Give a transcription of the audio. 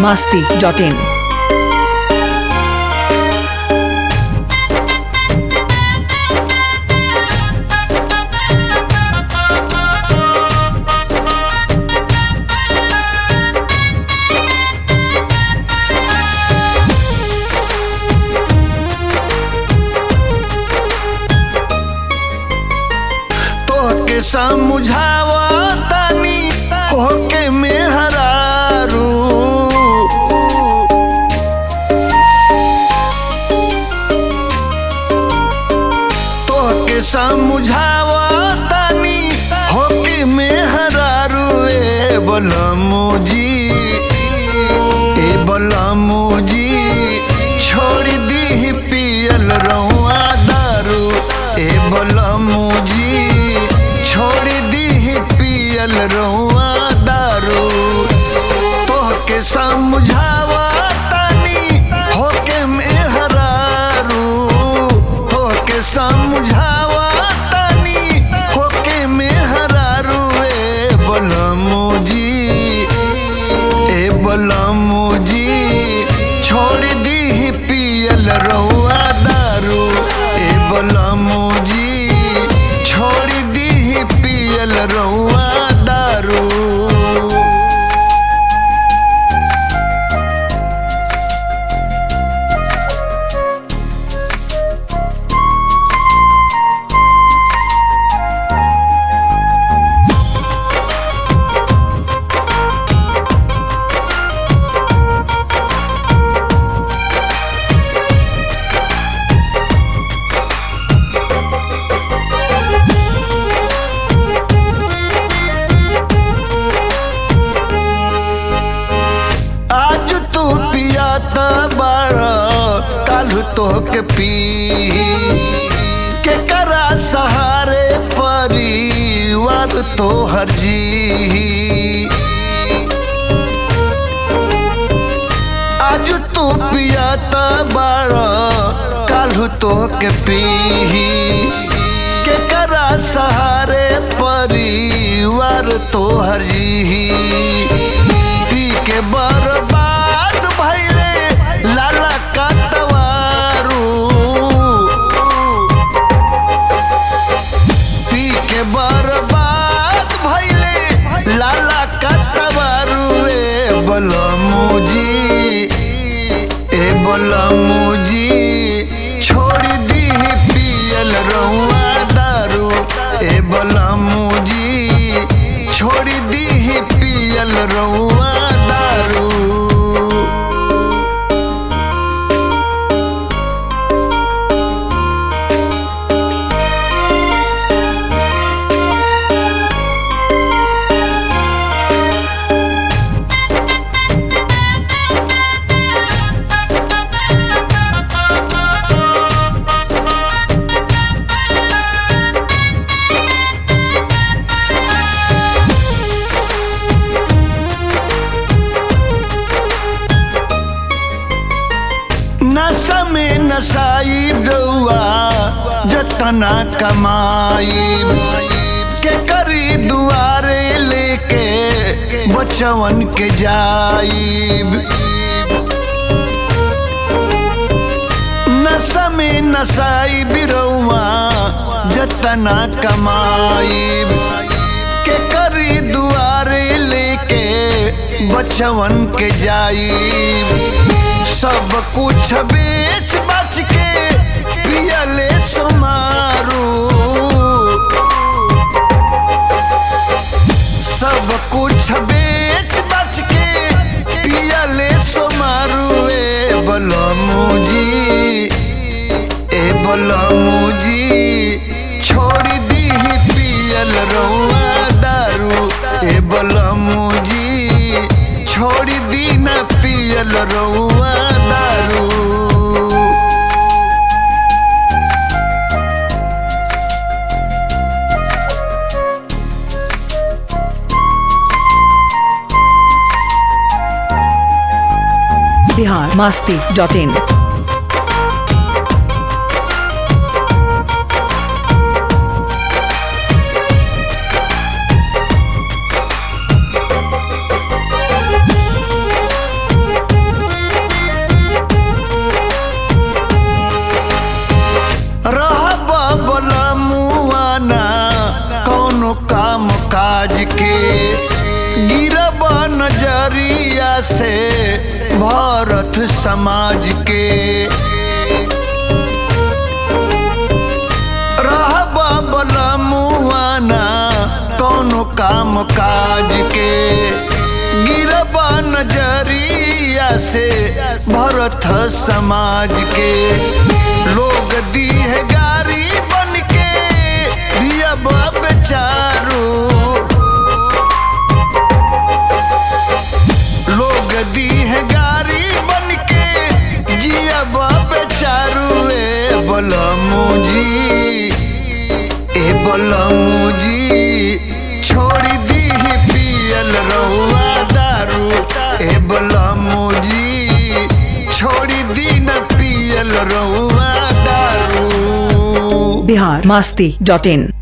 masti.in. समझावा तानी होके मेहरारू तोहके समझावा तानी होके मेहरारू ए बलमुजी छोड़ दी पियल रउआ दारू ए बलमुजी छोड़ दी पियल रउआ दारू तोहके समझावा तानी होके मेहरारू तोहके समझावा तानी होके मेहरारू ए बलमुजी छोड़ दी पियल रउआ दारू ए बलमुजी छोड़ दी पियल रउआ दारू तोहके पी के करा सहारे परिवार तोहर जी आज तू पियाता बाड़ा काल्हू तोहके पी के करा सहारे परिवार तोहर जी पी के बर्बाद भइले लाला का बर्बाद भइले लाला का तबारू ए बलमुजी छोड़ दी पियल रउआ दारू ए बलमुजी छोड़ दी पियल रउआ दारू नशा में नशाई दउआ जतना कमाई के करी दुआरे लेके बचवन के जाइब नशा में नशाई बिरउआ जतना कमाई के करी दुआरे लेके बचवन के जाइब सब कुछ बेच बच के पियले सुमारू सब कुछ बेच बच के पियले सुमारू ए बलमुजी छोड़ दी पियल रउआ दारू ए बलमुजी छोड़ दी न पियल रउआ दारू बिहार masti.in. काज के गिरब नजरिया से भारत समाज के रहबा बलमुआना कौनो काम काज के गिरबा नजरिया से भारत समाज के लोग दी है गारी बन के दिया बेचारू लोग दी है गारी बन के जिया बेचारू ए बलमू जी छोड़ी दी ही पियल रहुआ दारू ए बलमू जी छोड़ी दी न पियल रहुआ दारू biharmasti.in